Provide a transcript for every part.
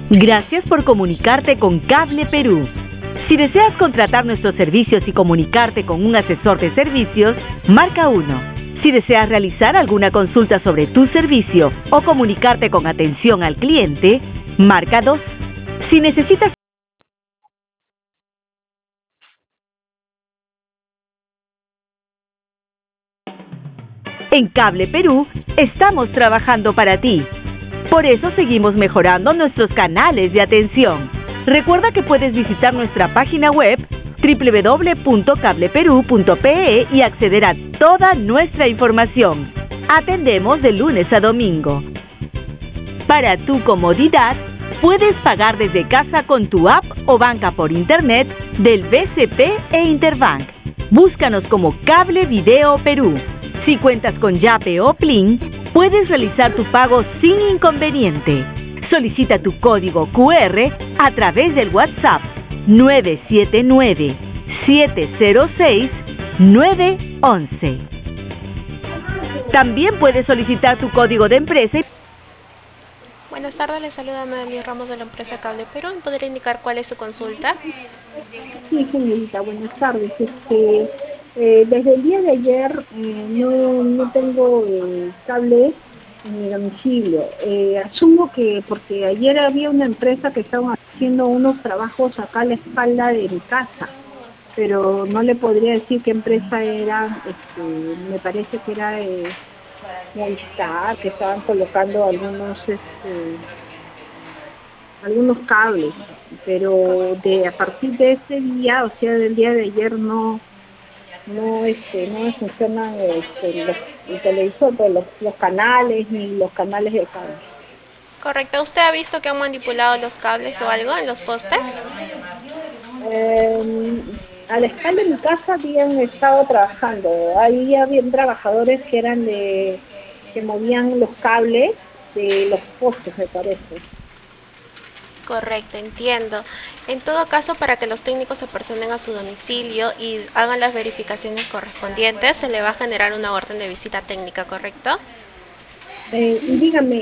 Gracias por comunicarte con Cable Perú. Si deseas contratar nuestros servicios y comunicarte con un asesor de servicios, marca 1. Si deseas realizar alguna consulta sobre tu servicio o comunicarte con atención al cliente, marca 2. Si necesitas en Cable Perú, estamos trabajando para ti. Por eso seguimos mejorando nuestros canales de atención. Recuerda que puedes visitar nuestra página web www.cableperú.pe y acceder a toda nuestra información. Atendemos de lunes a domingo. Para tu comodidad, puedes pagar desde casa con tu app o banca por internet del BCP e Interbank. Búscanos como Cable Video Perú. Si cuentas con Yape o Plin, puedes realizar tu pago sin inconveniente. Solicita tu código QR a través del WhatsApp 979-706-911. También puedes solicitar tu código de empresa. Buenas tardes, les saluda Madeline Ramos de la empresa Cable Perú. ¿Me podría indicar cuál es su consulta? Sí, señorita, buenas tardes. Desde el día de ayer no tengo cable en mi domicilio. Asumo que porque ayer había una empresa que estaba haciendo unos trabajos acá a la espalda de mi casa, pero no le podría decir qué empresa era. Me parece que era Movistar, que estaban colocando algunos cables, pero a partir de ese día, o sea, del día de ayer no me funcionan el televisor, pues, los canales ni los canales de cable. Correcto. ¿Usted ha visto que han manipulado los cables o algo en los postes? A la espalda de mi casa habían estado trabajando. Ahí habían trabajadores que movían los cables de los postes, me parece. Correcto, entiendo. En todo caso, para que los técnicos se personen a su domicilio y hagan las verificaciones correspondientes, se le va a generar una orden de visita técnica, ¿correcto? Y dígame,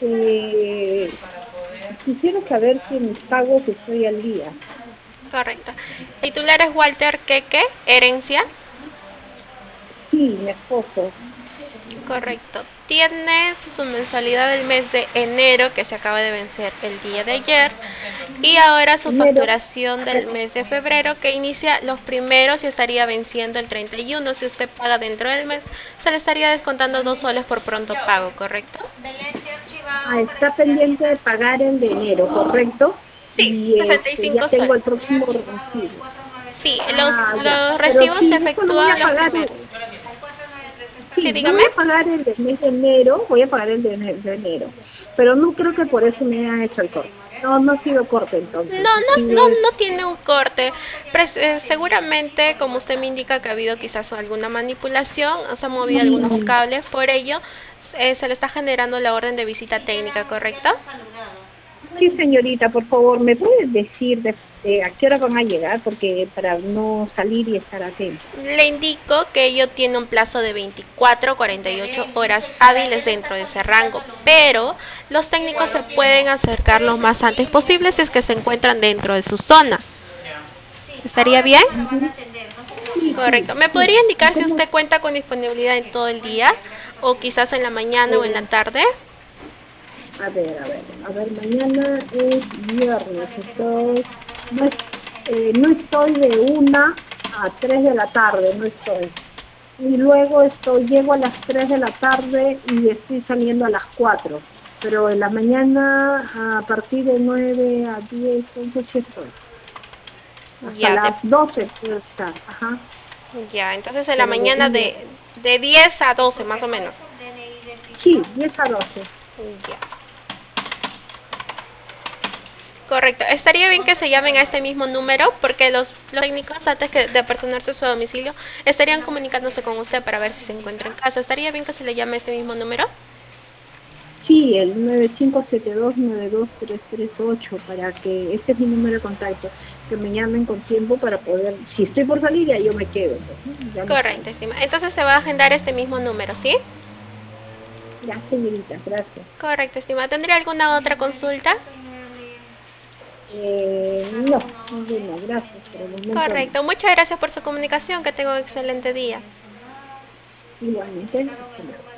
quisiera saber si en mis pagos estoy al día. Correcto. ¿El titular es Walter Queque, herencia? Sí, mi esposo. Correcto. Tiene su mensualidad del mes de enero, que se acaba de vencer el día de ayer, y ahora su facturación del mes de febrero, que inicia los primeros y estaría venciendo el 31. Si usted paga dentro del mes, se le estaría descontando 2 soles por pronto pago, ¿correcto? Está pendiente de pagar el de enero, ¿correcto? Sí, Y 65 ya tengo soles. el próximo recibo. Sí, Ya. los Pero recibos sí, se eso lo voy a efectúan los pagar. primeros. Sí, Sí, yo dígame. voy a pagar el del mes de enero, voy a pagar el de enero. Pero no creo que por eso me hayan hecho el corte. No ha sido corte entonces. No tiene un corte. Seguramente, como usted me indica que ha habido quizás alguna manipulación, o se han movido algunos cables, por ello se le está generando la orden de visita técnica, ¿correcto? Sí, señorita, por favor, ¿me puedes decir a qué hora van a llegar? Porque para no salir y estar atento. Le indico que ello tiene un plazo de 24 a 48 horas hábiles dentro de ese rango, pero los técnicos se pueden acercar lo más antes posible si es que se encuentran dentro de su zona. ¿Estaría bien? Correcto. ¿Me podría indicar si usted cuenta con disponibilidad en todo el día o quizás en la mañana o en la tarde? A ver, mañana es viernes, no estoy de 1 a 3 de la tarde, no estoy. Y luego llego a las 3 de la tarde y estoy saliendo a las 4. Pero en la mañana, a partir de 9 a 10, 11, sí estoy. Hasta las 12 puedo estar, ajá. Ya, entonces en la mañana de 10 a 12 más o menos. Sí, 10 a 12. Ya. Correcto. Estaría bien que se llamen a este mismo número porque los técnicos antes de apersonarse a su domicilio estarían comunicándose con usted para ver si se encuentra en casa. ¿Estaría bien que se le llame a este mismo número? Sí, el 9572-92338, para que este es mi número de contacto, que me llamen con tiempo para poder, si estoy por salir ya yo me quedo. Correcto, estimada. Entonces se va a agendar este mismo número, ¿sí? Ya, señorita, gracias. Correcto, estimada. ¿Tendría alguna otra consulta? No, ninguna, gracias por el momento. Correcto, muchas gracias por su comunicación, que tenga un excelente día. Igualmente, hasta luego.